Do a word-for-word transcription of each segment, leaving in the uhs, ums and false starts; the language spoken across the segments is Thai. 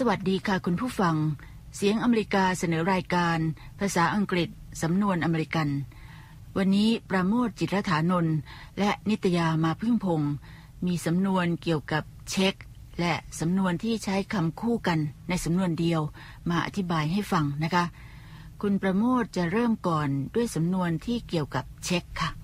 วัสดีค่ะคุณผู้ฟังเสียงอเมริกาเสนอรายการภาษาอังกฤษสำนวนอเมริกันวันนี้ประโมทจิตรฐานนท์และนิตยามาพึ่งพงศ์มีสำนวนเกี่ยวกับเช็คและสำนวนที่ใช้คำคู่กันในสำนวนเดียวมาอธิบายให้ฟังนะคะคุณประโมทจะเริ่มก่อนด้วยสำนวนที่เกี่ยวกับเช็คค่ะ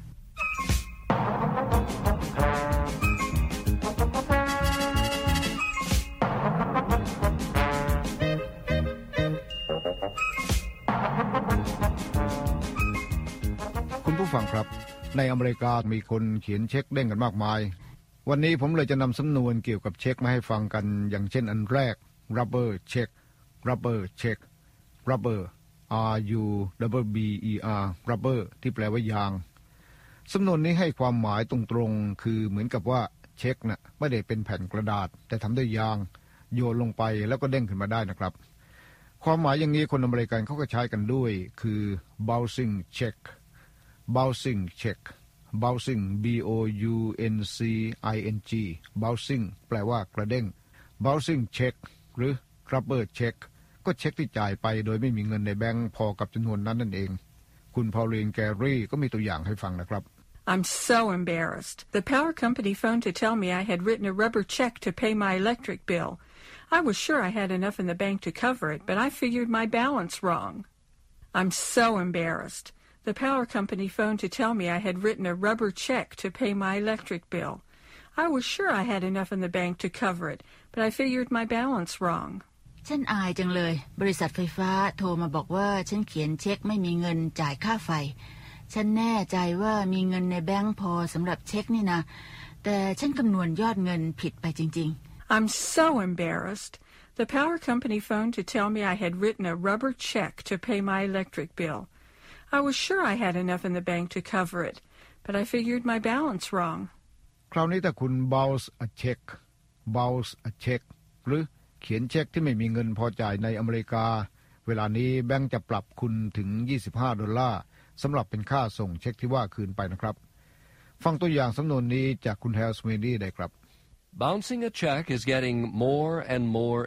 ผู้ฟังครับในอเมริกามีคนเขียนเช็คเด้งกันมากมายวันนี้ผมเลยจะนำสำนวนเกี่ยวกับเช็คมาให้ฟังกันอย่างเช่นอันแรก rubber check rubber check rubber r u b b e r rubber ที่แปลว่ายางสำนวนนี้ให้ความหมายตรงๆคือเหมือนกับว่าเช็คน่ะไม่ได้เป็นแผ่นกระดาษแต่ทำด้วยยางโยนลงไปแล้วก็เด้งขึ้นมาได้นะครับความหมายอย่างนี้คนอเมริกันเขาก็ใช้กันด้วยคือ bouncing check bouncing check bouncing b o u n c i n g bouncing แปลว่ากระเด้ง bouncing check หรือ rubber check ก็เช็คที่จ่ายไปโดยไม่มีเงินในแบงค์พอกับจำนวนนั้นนั่นเองคุณพอลลีนแกรี่ก็มีตัวอย่างให้ฟังนะครับ I'm so embarrassed. The power company phoned to tell me I had written a rubber check to pay my electric bill. I was sure I had enough in the bank to cover it, but I figured my balance wrong. I'm so embarrassed.The power company phoned to tell me I had written a rubber check to pay my electric bill. I was sure I had enough in the bank to cover it, but I figured my balance wrong. ฉันอายจังเลยบริษัทไฟฟ้าโทรมาบอกว่าฉันเขียนเช็คไม่มีเงินจ่ายค่าไฟฉันแน่ใจว่ามีเงินในแบงค์พอสำหรับเช็คนี่นะแต่ฉันคำนวณยอดเงินผิดไปจริงๆ I'm so embarrassed. The power company phoned to tell me I had written a rubber check to pay my electric bill.I was sure I had enough in the bank to cover it, but I figured my balance wrong. คราวนี้ถ้าคุณ bounce a check bounce a check หรือเขียนเช็คที่ไม่มีเงินพอจ่ายในอเมริกาเวลานี้แบงก์จะปรับคุณถึงยี่สิบห้าดอลลาร์สำหรับเป็นค่าส่งเช็คที่ว่าคืนไปนะครับฟังตัวอย่างสำนวนนี้จากคุณแฮลส์เมนี่ได้ครับ Bouncing a check is getting more and more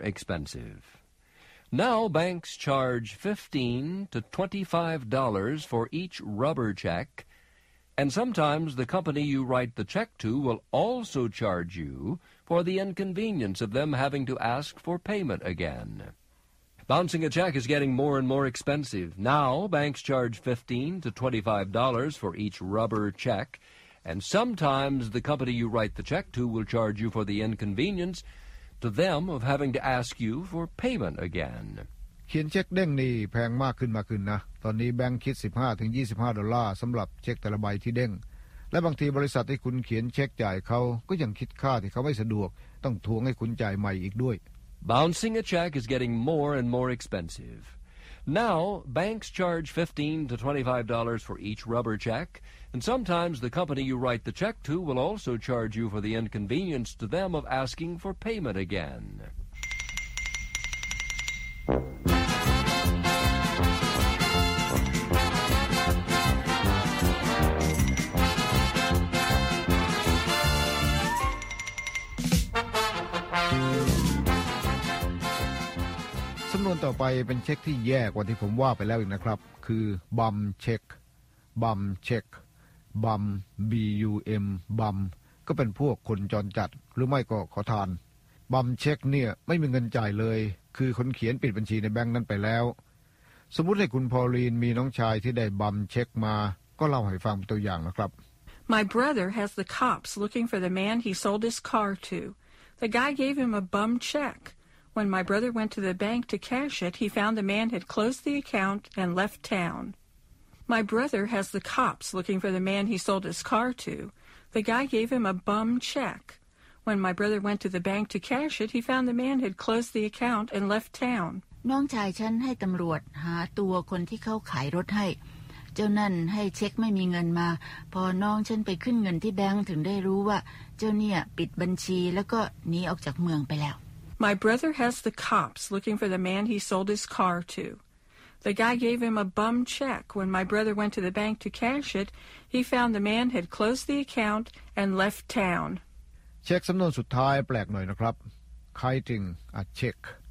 expensive.Now banks charge fifteen to twenty-five dollars for each rubber check, and sometimes the company you write the check to will also charge you for the inconvenience of them having to ask for payment again. Bouncing a check is getting more and more expensive. Now banks charge fifteen to twenty-five dollars for each rubber check, and sometimes the company you write the check to will charge you for the inconvenience to them of having to ask you for payment again. เขียนเช็คเด้งนี่แพงมากขึ้นมาขึ้นนะตอนนี้แบงค์คิด สิบห้าถึงยี่สิบห้าดอลลาร์สำหรับเช็คแต่ละใบที่เด้งและบางทีบริษัทที่คุณเขียนเช็คจ่ายเขาก็ยังคิดค่าที่เขาไม่สะดวกต้องทวงให้คุณจ่ายใหม่อีกด้วย Bouncing a check is getting more and more expensive. Now banks charge fifteen to twenty-five dollars for each rubber check, and sometimes the company you write the check to will also charge you for the inconvenience to them of asking for payment again. สำนวนต่อไปเป็นเช็คที่แย่กว่าที่ผมว่าไปแล้วอีกนะครับคือบัมเช็คบัมเช็คบัม b u m บัมก็เป็นพวกคนจรจัดหรือไม่ก็ขอทานบัมเช็คเนี่ยไม่มีเงินจ่ายเลยคือคนเขียนปิดบัญชีในแบงค์นั้นไปแล้วสมมุติให้คุณพอลลีนมีน้องชายที่ได้บัมเช็คมาก็เล่าให้ฟังเป็นตัวอย่างนะครับ My brother has the cops looking for the man he sold his car to. The guy gave him a bum check.When my brother went to the bank to cash it, he found the man had closed the account and left town. My brother has the cops looking for the man he sold his car to. The guy gave him a bum check. When my brother went to the bank to cash it, he found the man had closed the account and left town. น้องชายฉันให้ตำรวจหาตัวคนที่เขาขายรถให้เจ้านั่นให้เช็คไม่มีเงินมาพอน้องฉันไปขึ้นเงินที่แบงค์ถึงได้รู้ว่าเจ้าเนี่ยปิดบัญชีแล้วก็หนีออกจากเมืองไปแล้ว My brother has the cops looking for the man he sold his car to. The guy gave him a bum check. When my brother went to the bank to cash it, he found the man had closed the account and left town. เช็คสำนวนสุดท้ายแปลกหน่อยนะครับ Kiting a check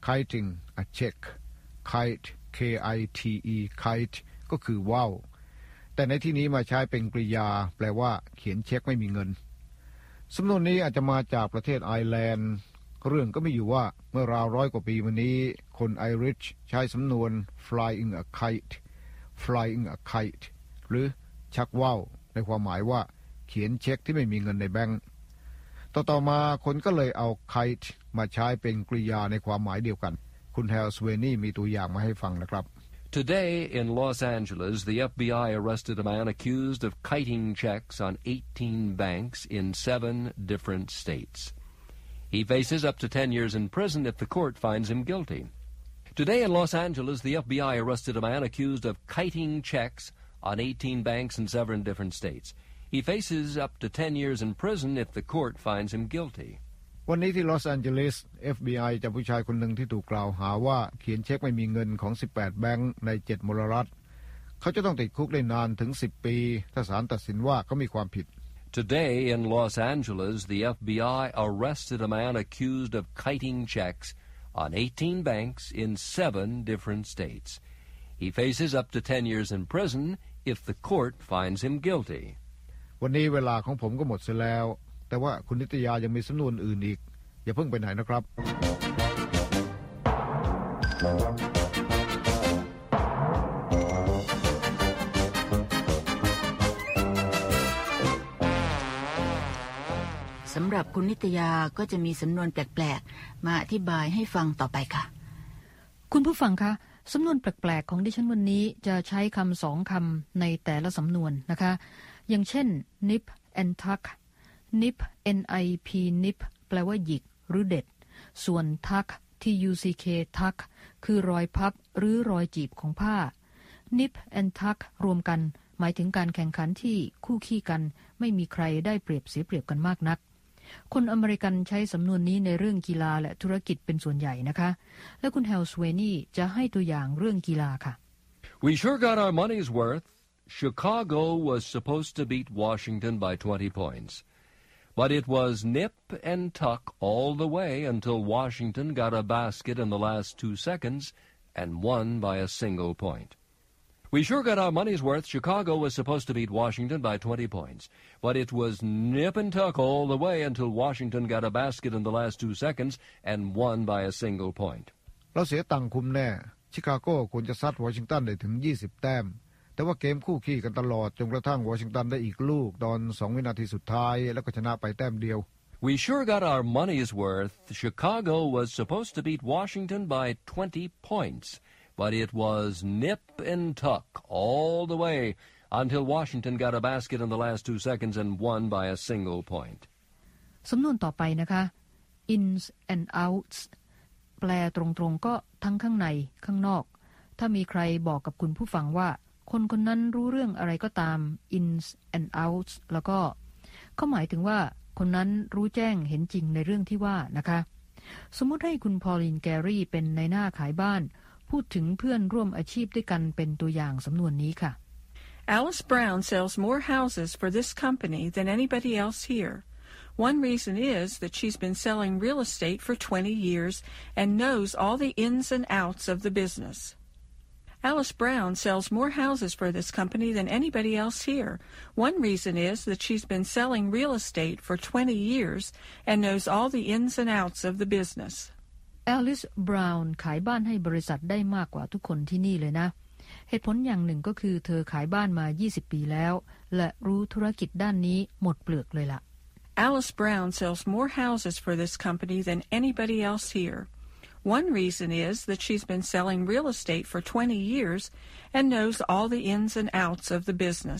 kiting a check kite k i t e kite ก็คือว่าวแต่ในที่นี้มาใช้เป็นกริยาแปลว่าเขียนเช็คไม่มีเงินสำนวนนี้อาจจะมาจากประเทศไอร์แลนด์เรื่องก็มีอยู่ว่าเมื่อราวร้อยกว่าปีมานี้คนไอริชใช้สำนวน flying a kite flying a kite หรือชักว่าวในความหมายว่าเขียนเช็คที่ไม่มีเงินในแบงก์ต่อๆมาคนก็เลยเอา kite มาใช้เป็นกริยาในความหมายเดียวกันคุณแฮลสเวนี่มีตัวอย่างมาให้ฟังนะครับ Today in Los Angeles, the F B I arrested a man accused of kiting checks on eighteen banks in seven different states. He faces up to ten years in prison if the court finds him guilty. Today in Los Angeles, the F B I arrested a man accused of kiting checks on eighteen banks in seven different states. He faces up to ten years in prison if the court finds him guilty. วันนี้ที่ลอสแอนเจลิส เอฟ บี ไอ จับผู้ชายคนหนึ่งที่ถูกกล่าวหาว่าเขียนเช็คไม่มีเงินของสิบแปดแบงค์ในเจ็ดมลรัฐเขาจะต้องติดคุกได้นานถึงสิบปีถ้าศาลตัดสินว่าเขามีความผิด Today in Los Angeles, the F B I arrested a man accused of kiting checks on eighteen banks in seven different states. He faces up to ten years in prison if the court finds him guilty. วันนี้เวลาของผมก็หมดเสียแล้วแต่ว่าคุณนิตยายังมีสำนวนอื่นอีกอย่าเพิ่งไปไหนนะครับสำหรับคุณนิตยาก็จะมีสำนวนแปลกๆมาอธิบายให้ฟังต่อไปค่ะคุณผู้ฟังคะสำนวนแปลกๆของดิฉันวันนี้จะใช้คำสองคำในแต่ละสำนวนนะคะอย่างเช่น nip and tuck nip n i p nip แปลว่าหยิกหรือเด็ดส่วน tuck t u c k tuck คือรอยพับหรือรอยจีบของผ้า nip and tuck รวมกันหมายถึงการแข่งขันที่คู่ขี้กันไม่มีใครได้เปรียบเสียเปรียบกันมากนักคนอเมริกันใช้สำนวนนี้ในเรื่องกีฬาและธุรกิจเป็นส่วนใหญ่นะคะและคุณแฮลสเวนี่จะให้ตัวอย่างเรื่องกีฬาค่ะ We sure got our money's worth. Chicago was supposed to beat Washington by twenty points. But it was nip and tuck all the way until Washington got a basket in the last two seconds and won by a single point. We sure got our money's worth. Chicago was supposed to beat Washington by twenty points. But it was nip and tuck all the way until Washington got a basket in the last two seconds and won by a single point. เราเสียตังค์คุ้มแน่ชิคาโกควรจะซัดวอชิงตันได้ถึงยี่สิบแต้มแต่ว่าเกมคู่ขี้กันตลอดจนกระทั่งวอชิงตันได้อีกลูกตอนสองวินาทีสุดท้ายแล้วก็ชนะไปแต้มเดียว We sure got our money's worth. Chicago was supposed to beat Washington by twenty points, but it was nip and tuck all the way until Washington got a basket in the last two seconds and won by a single point. สำนวนต่อไปนะคะ ins and outs แปลตรงๆก็ทั้งข้างในข้างนอกถ้ามีใครบอกกับคุณผู้ฟังว่าคนคนนั้นรู้เรื่องอะไรก็ตาม ins and outs แล้วก็เขาหมายถึงว่าคนนั้นรู้แจ้งเห็นจริงในเรื่องที่ว่านะคะสมมุติให้คุณพอลินแกรี่เป็นนายหน้าขายบ้านพูดถึงเพื่อนร่วมอาชีพด้วยกันเป็นตัวอย่างสำนวนนี้ค่ะ Alice Brown sells more houses for this company than anybody else here. One reason is that she's been selling real estate for twenty years and knows all the ins and outs of the business.Alice Brown sells more houses for this company than anybody else here. One reason is that she's been selling real estate for twenty years and knows all the ins and outs of the business. Alice Brown ขายบ้านให้บริษัทได้มากกว่าทุกคนที่นี่เลยนะเหตุผลอย่างหนึ่งก็คือเธอขายบ้านมายี่สิบปีแล้วและรู้ธุรกิจด้านนี้หมดเปลือกเลยล่ะ Alice Brown sells more houses for this company than anybody else here.One reason is that she's been selling real estate for twenty years and knows all the ins and outs of the business.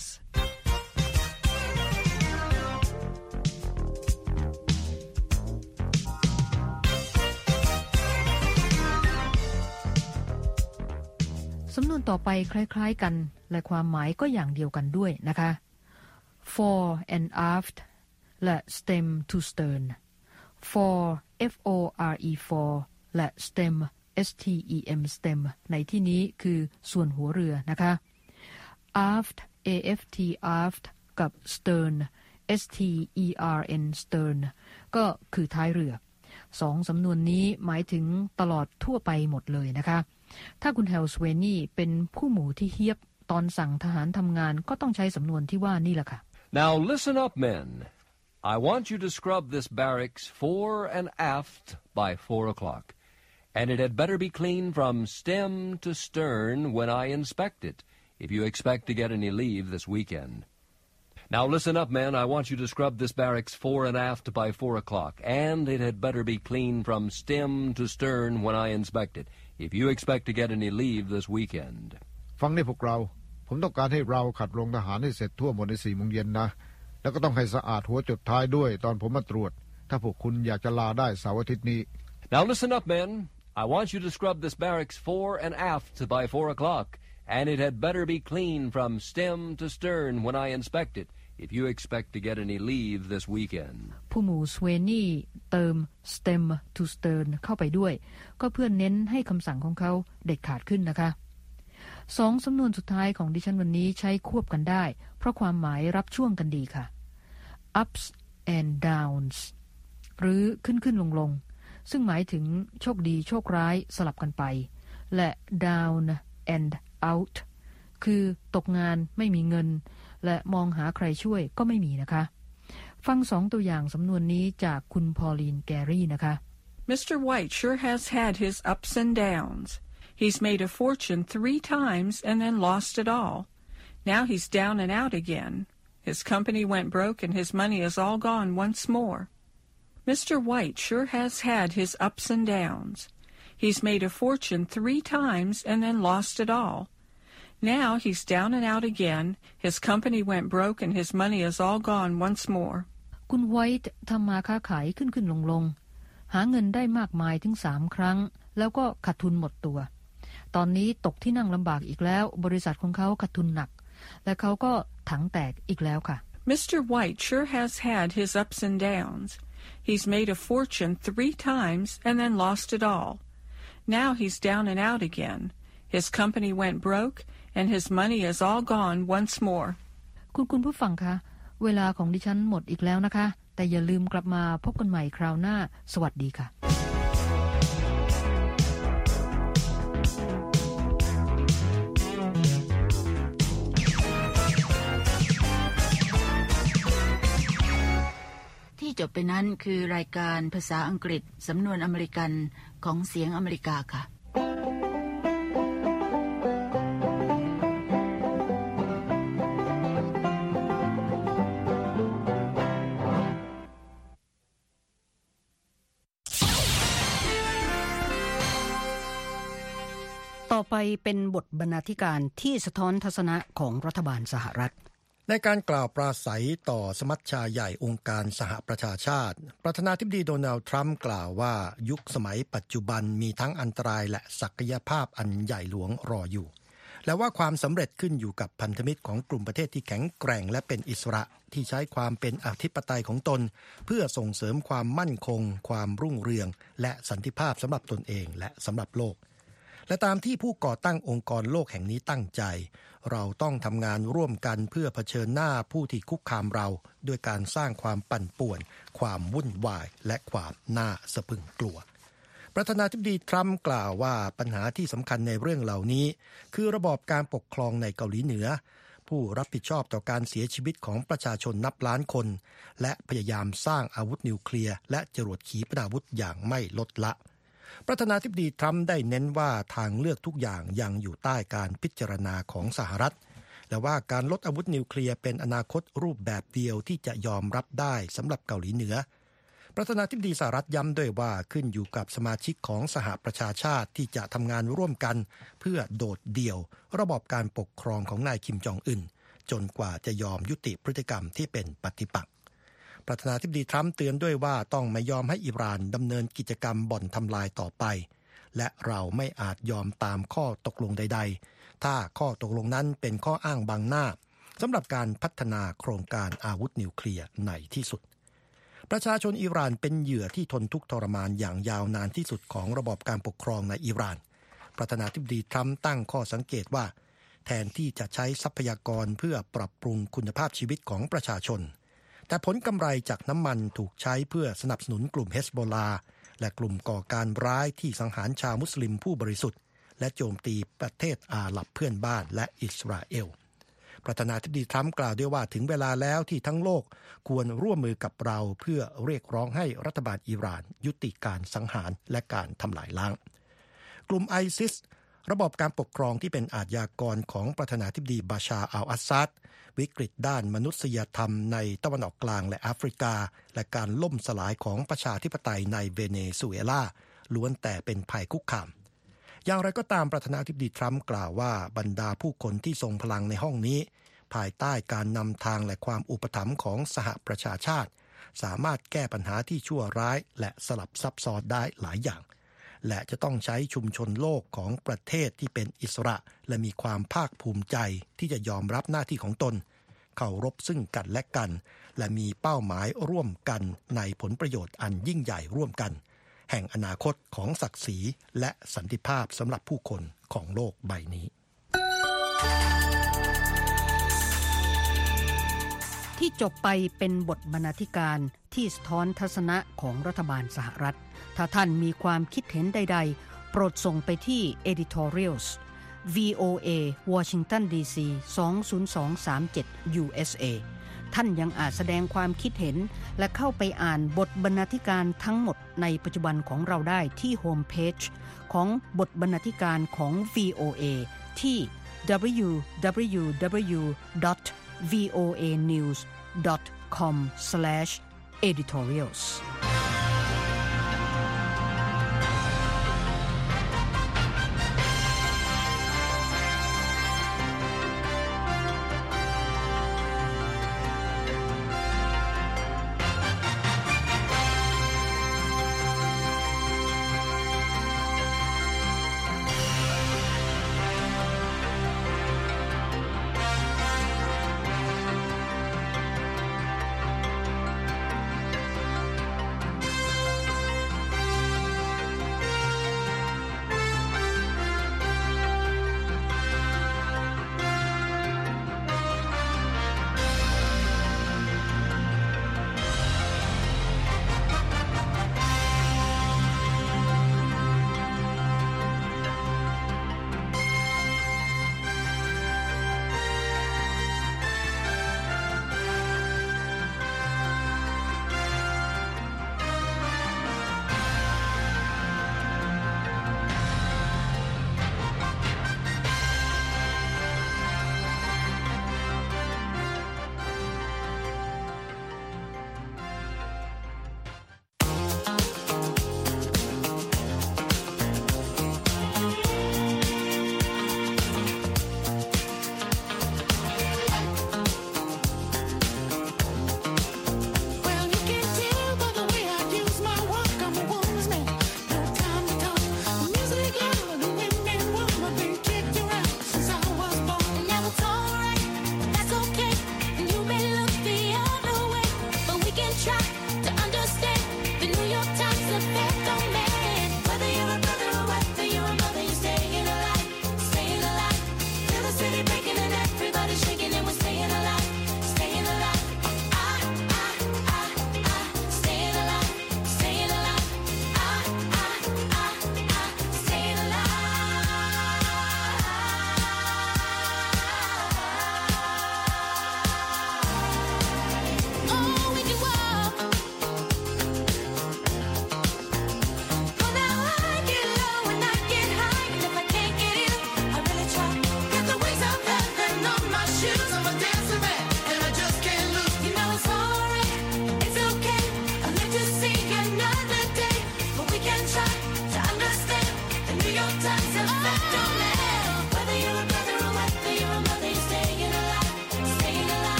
สำนวนต่อไปคล้ายๆกันและความหมายก็อย่างเดียวกันด้วยนะคะ fore and aft และ stem to stern fore f o r e foreและ stem s t e m stem ในที่นี้คือส่วนหัวเรือนะคะ aft a f t aft กับ stern s t e r n stern ก็คือท้ายเรือสองสำนวนนี้หมายถึงตลอดทั่วไปหมดเลยนะคะถ้าคุณแฮลสเวนี่เป็นผู้หมู่ที่เฮียบตอนสั่งทหารทำงานก็ต้องใช้สำนวนที่ว่านี่แหละค่ะ Now listen up, men. I want you to scrub this barracks fore and aft by four o'clock, and it had better be clean from stem to stern when I inspect it, if you expect to get any leave this weekend.Now listen up, men. I want you to scrub this barracks fore and aft by four o'clock, and it had better be clean from stem to stern when I inspect it, if you expect to get any leave this weekend. ฟังนี่พวกเราผมต้องการให้เราขัดโรงทหารให้เสร็จทั่วหมดในสี่โมงเย็นนะแล้วก็ต้องให้สะอาดหัวจดท้ายด้วยตอนผมมาตรวจถ้าพวกคุณอยากจะลาได้เสาร์อาทิตย์นี้ Now listen up, men. I want you to scrub this barracks fore and aft by four o'clock.And it had better be clean from stem to stern when I inspect it, if you expect to get any leave this weekend. ผู้หมู่สเวนี่เติม stem to stern เข้าไปด้วยก็เพื่อเน้นให้คำสั่งของเขาเด็ดขาดขึ้นนะคะสองสำนวนสุดท้ายของดิฉันวันนี้ใช้ควบกันได้เพราะความหมายรับช่วงกันดีค่ะ ups and downs หรือขึ้นขึ้นลงลงซึ่งหมายถึงโชคดีโชคร้ายสลับกันไปและ down and out คือตกงานไม่มีเงินและมองหาใครช่วยก็ไม่มีนะคะฟังสองตัวอย่างสำนวนนี้จากคุณพอลีนแกรี่นะคะ Mister White sure has had his ups and downs. He's made a fortune three times and then lost it all. Now he's down and out again. His company went broke and his money is all gone once more. Mister White sure has had his ups and downs.He's made a fortune three times and then lost it all. Now he's down and out again. His company went broke and his money is all gone once more. คุณไวท์ทำมาค้าขายขึ้นขึ้นลงลงหาเงินได้มากมายถึงสามครั้งแล้วก็ขาดทุนหมดตัวตอนนี้ตกที่นั่งลำบากอีกแล้วบริษัทของเขาขาดทุนหนักและเขาก็ถังแตกอีกแล้วค่ะ Mister White sure has had his ups and downs. He's made a fortune three times and then lost it all.Now he's down and out again. His company went broke, and his money is all gone once more. คุณคุณผู้ฟังคะเวลาของดิฉันหมดอีกแล้วนะคะแต่อย่าลืมกลับมาพบกันใหม่คราวหน้าสวัสดีค่ะที่จบไปนั้นคือรายการภาษาอังกฤษสำนวนอเมริกันของเสียงอเมริกาค่ะต่อไปเป็นบทบรรณาธิการที่สะท้อนทัศนะของรัฐบาลสหรัฐในการกล่าวปราศัยต่อสมัชชาใหญ่องค์การสหประชาชาติประธานาธิบดีโดนัลด์ทรัมป์กล่าวว่ายุคสมัยปัจจุบันมีทั้งอันตรายและศักยภาพอันใหญ่หลวงรออยู่และว่าความสำเร็จขึ้นอยู่กับพันธมิตรของกลุ่มประเทศที่แข็งแกร่งและเป็นอิสระที่ใช้ความเป็นอธิปไตยของตนเพื่อส่งเสริมความมั่นคงความรุ่งเรืองและสันติภาพสำหรับตนเองและสำหรับโลกและตามที่ผู้ก่อตั้งองค์กรโลกแห่งนี้ตั้งใจเราต้องทำงานร่วมกันเพื่อเผชิญหน้าผู้ที่คุกคามเราด้วยการสร้างความปั่นป่วนความวุ่นวายและความน่าสะพรึงกลัวประธานาธิบดีทรัมป์กล่าวว่าปัญหาที่สำคัญในเรื่องเหล่านี้คือระบอบการปกครองในเกาหลีเหนือผู้รับผิดชอบต่อการเสียชีวิตของประชาชนนับล้านคนและพยายามสร้างอาวุธนิวเคลียร์และจรวดขีปนาวุธอย่างไม่ลดละประธานาธิบดีทรัมป์ได้เน้นว่าทางเลือกทุกอย่างยังอยู่ใต้การพิจารณาของสหรัฐและว่าการลดอาวุธนิวเคลียร์เป็นอนาคตรูปแบบเดียวที่จะยอมรับได้สำหรับเกาหลีเหนือประธานาธิบดีสหรัฐย้ำด้วยว่าขึ้นอยู่กับสมาชิกของสหประชาชาติที่จะทำงานร่วมกันเพื่อโดดเดี่ยวระบอบการปกครองของนายคิมจองอึนจนกว่าจะยอมยุติพฤติกรรมที่เป็นปฏิปักษ์ประธานาธิบดีทรัมป์เตือนด้วยว่าต้องไม่ยอมให้อิหร่านดำเนินกิจกรรมบ่อนทำลายต่อไปและเราไม่อาจยอมตามข้อตกลงใดๆถ้าข้อตกลงนั้นเป็นข้ออ้างบังหน้าสำหรับการพัฒนาโครงการอาวุธนิวเคลียร์ในที่สุดประชาชนอิหร่านเป็นเหยื่อที่ทนทุกข์ทรมานอย่างยาวนานที่สุดของระบอบการปกครองในอิหร่านประธานาธิบดีทรัมป์ตั้งข้อสังเกตว่าแทนที่จะใช้ทรัพยากรเพื่อปรับปรุงคุณภาพชีวิตของประชาชนแต่ผลกำไรจากน้ำมันถูกใช้เพื่อสนับสนุนกลุ่มเฮซบอลลาห์และกลุ่มก่อการร้ายที่สังหารชาวมุสลิมผู้บริสุทธิ์และโจมตีประเทศอาหรับเพื่อนบ้านและอิสราเอลประธานาธิบดีทรัมป์กล่าวด้วยว่าถึงเวลาแล้วที่ทั้งโลกควรร่วมมือกับเราเพื่อเรียกร้องให้รัฐบาลอิหร่านยุติการสังหารและการทำลายล้างกลุ่มไอซิสระบบการปกครองที่เป็นอาชญากรของประธานาธิบดีบาชาอัลอาซัดวิกฤตด้านมนุษยธรรมในตะวันออกกลางและแอฟริกาและการล่มสลายของประชาธิปไตยในเวเนซุเอลาล้วนแต่เป็นภัยคุกคามอย่างไรก็ตามประธานาธิบดีทรัมป์กล่าวว่าบรรดาผู้คนที่ทรงพลังในห้องนี้ภายใต้การนำทางและความอุปถัมภ์ของสหประชาชาติสามารถแก้ปัญหาที่ชั่วร้ายและสลับซับซ้อนได้หลายอย่างและจะต้องใช้ชุมชนโลกของประเทศที่เป็นอิสระและมีความภาคภูมิใจที่จะยอมรับหน้าที่ของตนเคารพซึ่งกันและกันและมีเป้าหมายร่วมกันในผลประโยชน์อันยิ่งใหญ่ร่วมกันแห่งอนาคตของศักดิ์ศรีและสันติภาพสำหรับผู้คนของโลกใบนี้ที่จบไปเป็นบทบรรณาธิการที่สะท้อนทัศนะของรัฐบาลสหรัฐถ้าท่านมีความคิดเห็นใดๆโปรดส่งไปที่ editorials วี โอ เอ Washington ดี ซี สอง ศูนย์ สอง สาม เจ็ด ยู เอส เอ ท่านยังอาจแสดงความคิดเห็นและเข้าไปอ่านบทบรรณาธิการทั้งหมดในปัจจุบันของเราได้ที่โฮมเพจของบทบรรณาธิการของ วี โอ เอ ที่ ดับเบิลยู ดับเบิลยู ดับเบิลยู ดอท วี โอ เอ นิวส์ ดอท คอม สแลช editorials